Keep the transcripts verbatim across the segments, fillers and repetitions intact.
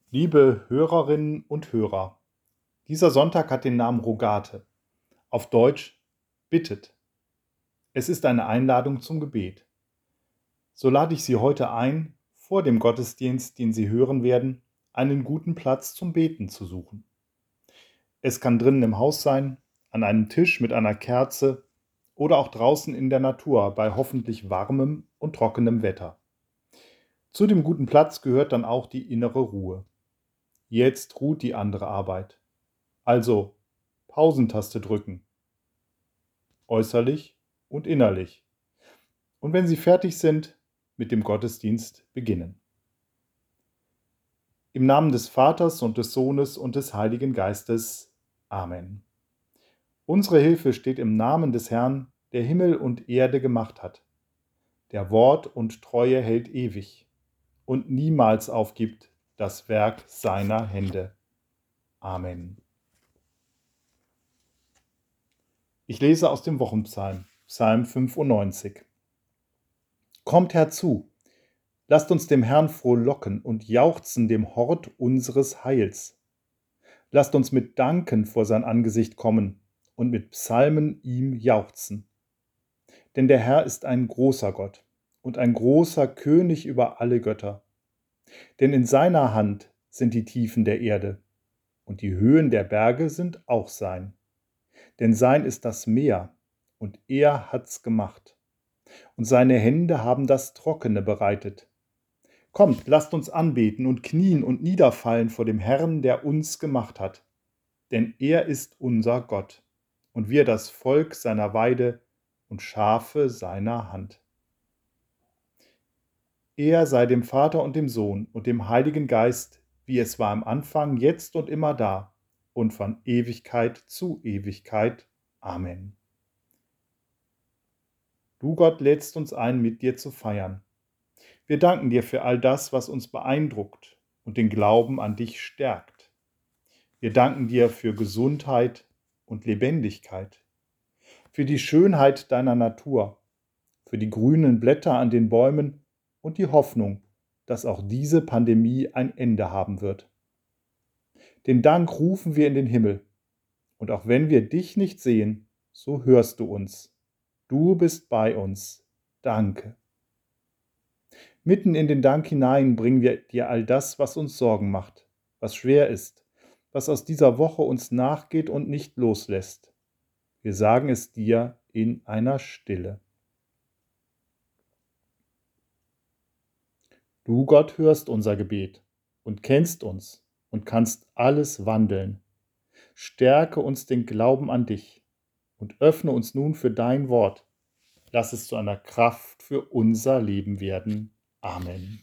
Liebe Hörerinnen und Hörer, dieser Sonntag hat den Namen Rogate, auf Deutsch bittet. Es ist eine Einladung zum Gebet. So lade ich Sie heute ein, vor dem Gottesdienst, den Sie hören werden, einen guten Platz zum Beten zu suchen. Es kann drinnen im Haus sein, an einem Tisch mit einer Kerze oder auch draußen in der Natur bei hoffentlich warmem und trockenem Wetter. Zu dem guten Platz gehört dann auch die innere Ruhe. Jetzt ruht die andere Arbeit. Also Pausentaste drücken, äußerlich und innerlich. Und wenn Sie fertig sind, mit dem Gottesdienst beginnen. Im Namen des Vaters und des Sohnes und des Heiligen Geistes. Amen. Unsere Hilfe steht im Namen des Herrn, der Himmel und Erde gemacht hat, der Wort und Treue hält ewig und niemals aufgibt das Werk seiner Hände. Amen. Ich lese aus dem Wochenpsalm, Psalm fünfundneunzig. Kommt herzu, lasst uns dem Herrn frohlocken und jauchzen dem Hort unseres Heils. Lasst uns mit Danken vor sein Angesicht kommen und mit Psalmen ihm jauchzen. Denn der Herr ist ein großer Gott und ein großer König über alle Götter. Denn in seiner Hand sind die Tiefen der Erde und die Höhen der Berge sind auch sein. Denn sein ist das Meer und er hat's gemacht. Und seine Hände haben das Trockene bereitet. Kommt, lasst uns anbeten und knien und niederfallen vor dem Herrn, der uns gemacht hat. Denn er ist unser Gott und wir das Volk seiner Weide und Schafe seiner Hand. Er sei dem Vater und dem Sohn und dem Heiligen Geist, wie es war am Anfang, jetzt und immer da und von Ewigkeit zu Ewigkeit. Amen. Du, Gott, lädst uns ein, mit dir zu feiern. Wir danken dir für all das, was uns beeindruckt und den Glauben an dich stärkt. Wir danken dir für Gesundheit und Lebendigkeit, für die Schönheit deiner Natur, für die grünen Blätter an den Bäumen und die Hoffnung, dass auch diese Pandemie ein Ende haben wird. Den Dank rufen wir in den Himmel. Und auch wenn wir dich nicht sehen, so hörst du uns. Du bist bei uns. Danke. Mitten in den Dank hinein bringen wir dir all das, was uns Sorgen macht, was schwer ist, was aus dieser Woche uns nachgeht und nicht loslässt. Wir sagen es dir in einer Stille. Du, Gott, hörst unser Gebet und kennst uns und kannst alles wandeln. Stärke uns den Glauben an dich und öffne uns nun für dein Wort. Lass es zu einer Kraft für unser Leben werden. Amen.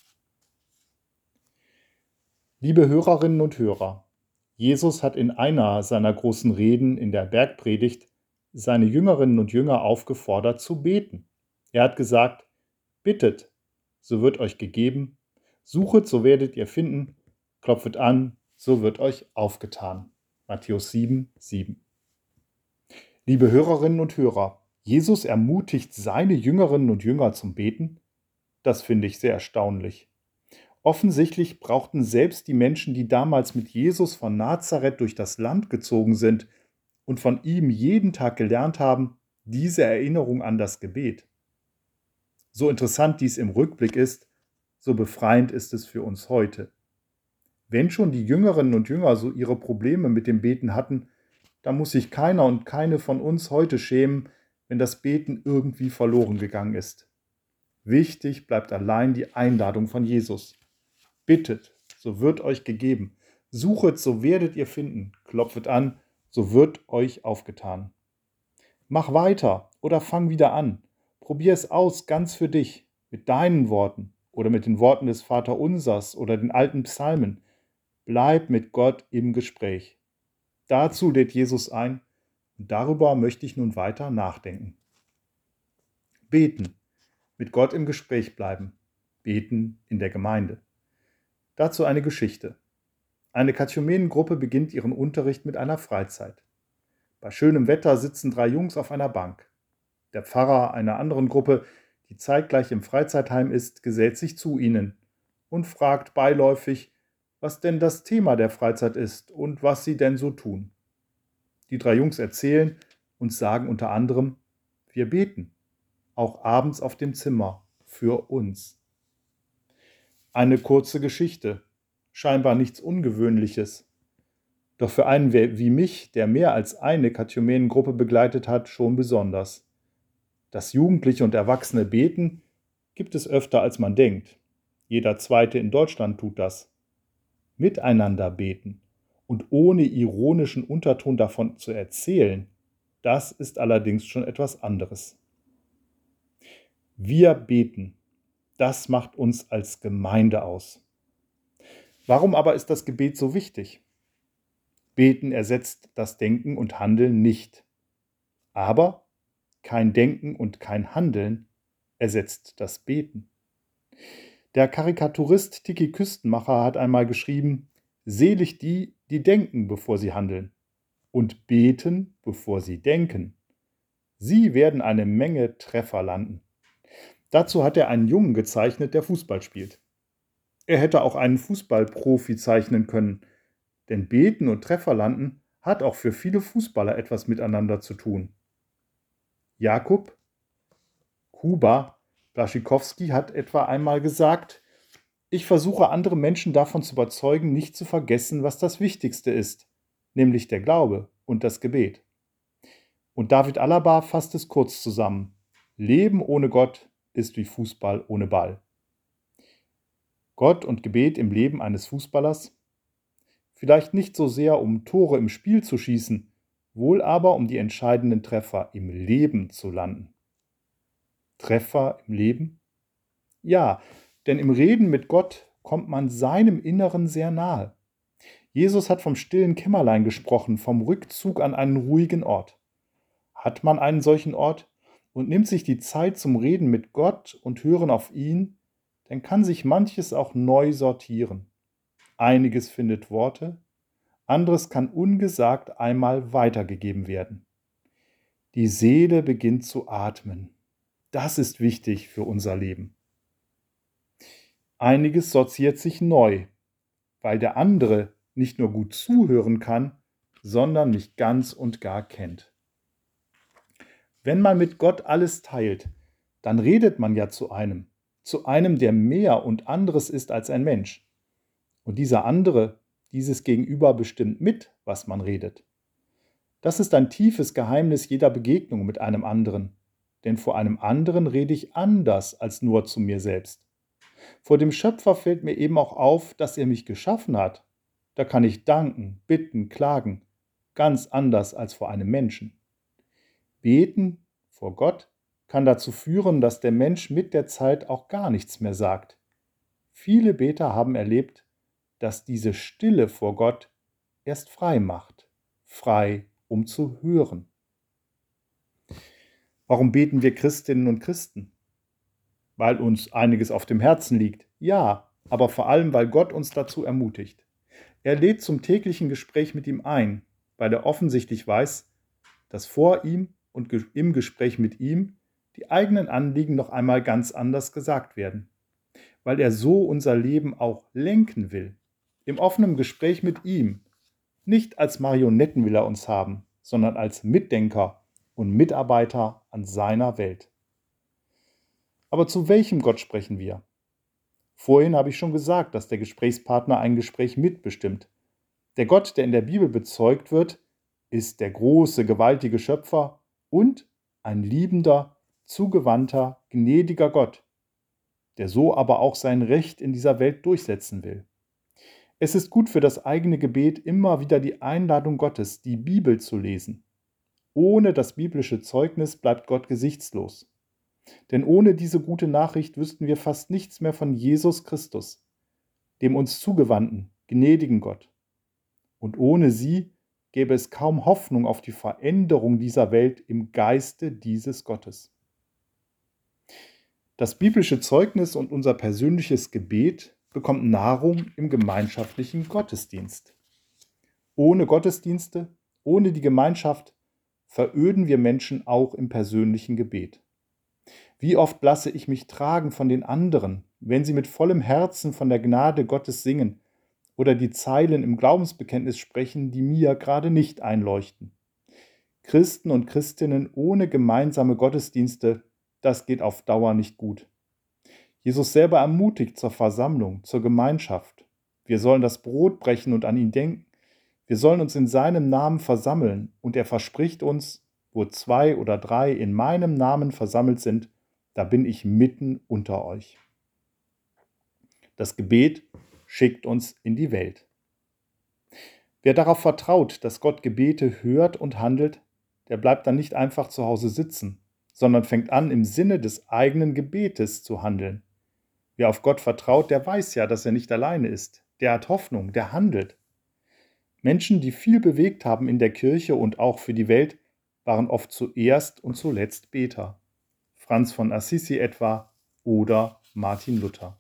Liebe Hörerinnen und Hörer, Jesus hat in einer seiner großen Reden in der Bergpredigt seine Jüngerinnen und Jünger aufgefordert zu beten. Er hat gesagt, bittet, so wird euch gegeben, suchet, so werdet ihr finden, klopfet an, so wird euch aufgetan. Matthäus sieben, sieben. Liebe Hörerinnen und Hörer, Jesus ermutigt seine Jüngerinnen und Jünger zum Beten? Das finde ich sehr erstaunlich. Offensichtlich brauchten selbst die Menschen, die damals mit Jesus von Nazareth durch das Land gezogen sind und von ihm jeden Tag gelernt haben, diese Erinnerung an das Gebet. So interessant dies im Rückblick ist, so befreiend ist es für uns heute. Wenn schon die Jüngerinnen und Jünger so ihre Probleme mit dem Beten hatten, da muss sich keiner und keine von uns heute schämen, wenn das Beten irgendwie verloren gegangen ist. Wichtig bleibt allein die Einladung von Jesus. Bittet, so wird euch gegeben. Suchet, so werdet ihr finden. Klopfet an, so wird euch aufgetan. Mach weiter oder fang wieder an. Probier es aus, ganz für dich, mit deinen Worten oder mit den Worten des Vaterunsers oder den alten Psalmen. Bleib mit Gott im Gespräch. Dazu lädt Jesus ein und darüber möchte ich nun weiter nachdenken. Beten, mit Gott im Gespräch bleiben, beten in der Gemeinde. Dazu eine Geschichte. Eine Katechumenengruppe beginnt ihren Unterricht mit einer Freizeit. Bei schönem Wetter sitzen drei Jungs auf einer Bank. Der Pfarrer einer anderen Gruppe, die zeitgleich im Freizeitheim ist, gesellt sich zu ihnen und fragt beiläufig, was denn das Thema der Freizeit ist und was sie denn so tun. Die drei Jungs erzählen und sagen unter anderem: Wir beten, auch abends auf dem Zimmer, für uns. Eine kurze Geschichte, scheinbar nichts Ungewöhnliches. Doch für einen wie mich, der mehr als eine Katechumänengruppe begleitet hat, schon besonders. Das Jugendliche und Erwachsene beten gibt es öfter, als man denkt. Jeder Zweite in Deutschland tut das. Miteinander beten und ohne ironischen Unterton davon zu erzählen, das ist allerdings schon etwas anderes. Wir beten, das macht uns als Gemeinde aus. Warum aber ist das Gebet so wichtig? Beten ersetzt das Denken und Handeln nicht. Aber kein Denken und kein Handeln ersetzt das Beten. Der Karikaturist Tiki Küstenmacher hat einmal geschrieben: Selig die, die denken, bevor sie handeln, und beten, bevor sie denken. Sie werden eine Menge Treffer landen. Dazu hat er einen Jungen gezeichnet, der Fußball spielt. Er hätte auch einen Fußballprofi zeichnen können, denn Beten und Treffer landen hat auch für viele Fußballer etwas miteinander zu tun. Jakub Kuba Blaszczykowski hat etwa einmal gesagt: Ich versuche andere Menschen davon zu überzeugen, nicht zu vergessen, was das Wichtigste ist, nämlich der Glaube und das Gebet. Und David Alaba fasst es kurz zusammen: Leben ohne Gott ist wie Fußball ohne Ball. Gott und Gebet im Leben eines Fußballers? Vielleicht nicht so sehr, um Tore im Spiel zu schießen, wohl aber, um die entscheidenden Treffer im Leben zu landen. Treffer im Leben? Ja, denn im Reden mit Gott kommt man seinem Inneren sehr nahe. Jesus hat vom stillen Kämmerlein gesprochen, vom Rückzug an einen ruhigen Ort. Hat man einen solchen Ort und nimmt sich die Zeit zum Reden mit Gott und Hören auf ihn, dann kann sich manches auch neu sortieren. Einiges findet Worte, anderes kann ungesagt einmal weitergegeben werden. Die Seele beginnt zu atmen. Das ist wichtig für unser Leben. Einiges sortiert sich neu, weil der andere nicht nur gut zuhören kann, sondern mich ganz und gar kennt. Wenn man mit Gott alles teilt, dann redet man ja zu einem, zu einem, der mehr und anderes ist als ein Mensch. Und dieser andere, dieses Gegenüber bestimmt mit, was man redet. Das ist ein tiefes Geheimnis jeder Begegnung mit einem anderen, denn vor einem anderen rede ich anders als nur zu mir selbst. Vor dem Schöpfer fällt mir eben auch auf, dass er mich geschaffen hat. Da kann ich danken, bitten, klagen, ganz anders als vor einem Menschen. Beten vor Gott kann dazu führen, dass der Mensch mit der Zeit auch gar nichts mehr sagt. Viele Beter haben erlebt, dass diese Stille vor Gott erst frei macht, frei, um zu hören. Warum beten wir Christinnen und Christen? Weil uns einiges auf dem Herzen liegt, ja, aber vor allem, weil Gott uns dazu ermutigt. Er lädt zum täglichen Gespräch mit ihm ein, weil er offensichtlich weiß, dass vor ihm und im Gespräch mit ihm die eigenen Anliegen noch einmal ganz anders gesagt werden. Weil er so unser Leben auch lenken will. Im offenen Gespräch mit ihm. Nicht als Marionetten will er uns haben, sondern als Mitdenker und Mitarbeiter an seiner Welt. Aber zu welchem Gott sprechen wir? Vorhin habe ich schon gesagt, dass der Gesprächspartner ein Gespräch mitbestimmt. Der Gott, der in der Bibel bezeugt wird, ist der große, gewaltige Schöpfer und ein liebender, zugewandter, gnädiger Gott, der so aber auch sein Recht in dieser Welt durchsetzen will. Es ist gut für das eigene Gebet immer wieder die Einladung Gottes, die Bibel zu lesen. Ohne das biblische Zeugnis bleibt Gott gesichtslos. Denn ohne diese gute Nachricht wüssten wir fast nichts mehr von Jesus Christus, dem uns zugewandten, gnädigen Gott. Und ohne sie gäbe es kaum Hoffnung auf die Veränderung dieser Welt im Geiste dieses Gottes. Das biblische Zeugnis und unser persönliches Gebet bekommt Nahrung im gemeinschaftlichen Gottesdienst. Ohne Gottesdienste, ohne die Gemeinschaft veröden wir Menschen auch im persönlichen Gebet. Wie oft lasse ich mich tragen von den anderen, wenn sie mit vollem Herzen von der Gnade Gottes singen oder die Zeilen im Glaubensbekenntnis sprechen, die mir gerade nicht einleuchten. Christen und Christinnen ohne gemeinsame Gottesdienste, das geht auf Dauer nicht gut. Jesus selber ermutigt zur Versammlung, zur Gemeinschaft. Wir sollen das Brot brechen und an ihn denken. Wir sollen uns in seinem Namen versammeln und er verspricht uns, wo zwei oder drei in meinem Namen versammelt sind, da bin ich mitten unter euch. Das Gebet schickt uns in die Welt. Wer darauf vertraut, dass Gott Gebete hört und handelt, der bleibt dann nicht einfach zu Hause sitzen, sondern fängt an, im Sinne des eigenen Gebetes zu handeln. Wer auf Gott vertraut, der weiß ja, dass er nicht alleine ist. Der hat Hoffnung, der handelt. Menschen, die viel bewegt haben in der Kirche und auch für die Welt, waren oft zuerst und zuletzt Beter. Franz von Assisi etwa oder Martin Luther.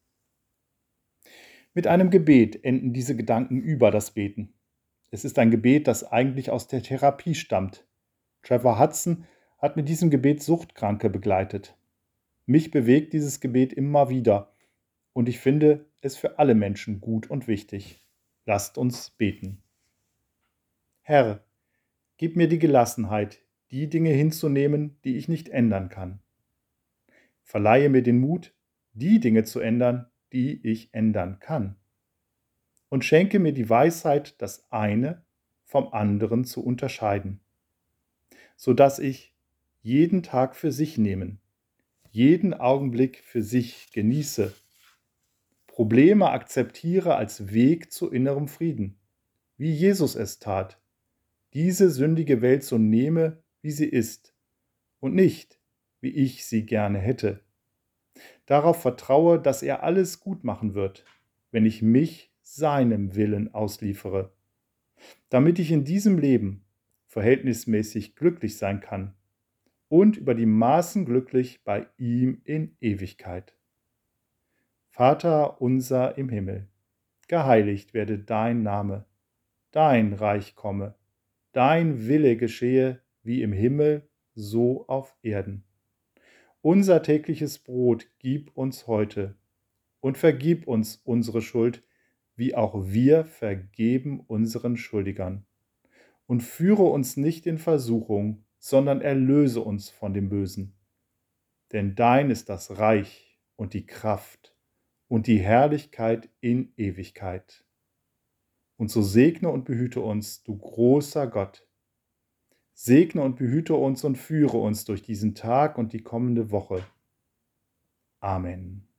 Mit einem Gebet enden diese Gedanken über das Beten. Es ist ein Gebet, das eigentlich aus der Therapie stammt. Trevor Hudson hat mit diesem Gebet Suchtkranke begleitet. Mich bewegt dieses Gebet immer wieder und ich finde es für alle Menschen gut und wichtig. Lasst uns beten. Herr, gib mir die Gelassenheit, die Dinge hinzunehmen, die ich nicht ändern kann. Verleihe mir den Mut, die Dinge zu ändern, die ich ändern kann. Und schenke mir die Weisheit, das eine vom anderen zu unterscheiden, sodass ich jeden Tag für sich nehmen, jeden Augenblick für sich genieße, Probleme akzeptiere als Weg zu innerem Frieden, wie Jesus es tat, diese sündige Welt so nehme, wie sie ist, und nicht, wie ich sie gerne hätte. Darauf vertraue, dass er alles gut machen wird, wenn ich mich seinem Willen ausliefere, damit ich in diesem Leben verhältnismäßig glücklich sein kann und über die Maßen glücklich bei ihm in Ewigkeit. Vater unser im Himmel, geheiligt werde dein Name, dein Reich komme, dein Wille geschehe wie im Himmel, so auf Erden. Unser tägliches Brot gib uns heute und vergib uns unsere Schuld, wie auch wir vergeben unseren Schuldigern. Und führe uns nicht in Versuchung, sondern erlöse uns von dem Bösen. Denn dein ist das Reich und die Kraft und die Herrlichkeit in Ewigkeit. Und so segne und behüte uns, du großer Gott. Segne und behüte uns und führe uns durch diesen Tag und die kommende Woche. Amen.